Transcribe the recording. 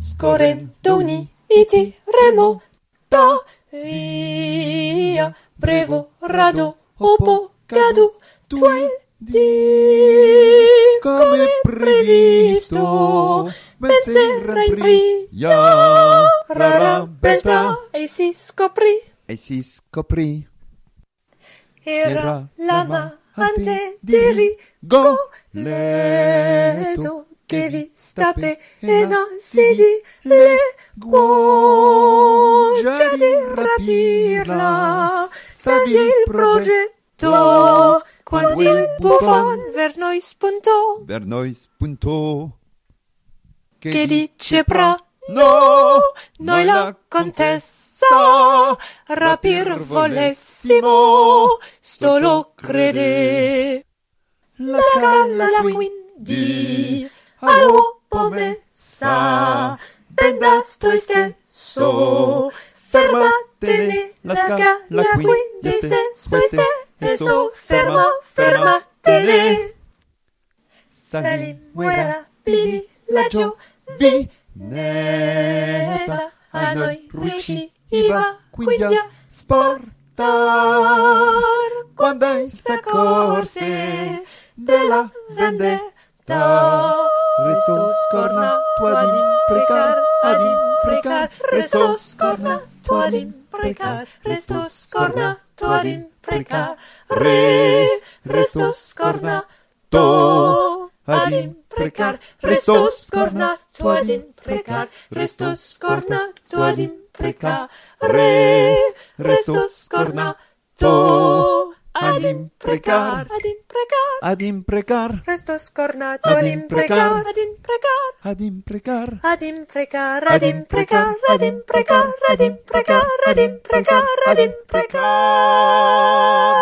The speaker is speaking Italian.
scorrendo uniti remo da via, brevo rado opo cadu, tuoi di come previsto, ben serra in pria, rara beltà, e si scoprì. Era l'amante di Rigoletto che vi sta pena si le guoggia di rapirla, savia il progetto, quando il buffon ver noi spuntò, che dice no, noi la contessa rapir volessimo, sto lo crede. La scala quindi all'uopo messa, benda sto stesso, fermatene, la scala quindi stesso, fermatene. Salim muera, pidi la giovinetta, a noi riusciva quindi a sportar, quando s'accorse della vendetta, restò scornato ad imprecar, restò scornato ad imprecar, restò scornato ad imprecar, restò scornato ad imprecar, restò scornato ad imprecar, restò scornato ad imprecar, restò scornato ad imprecar, ad imprecar, resto scornato ad imprecar, ad imprecar, ad imprecar, ad imprecar, ad imprecar, ad imprecar, ad imprecar, ad imprecar, ad imprecar.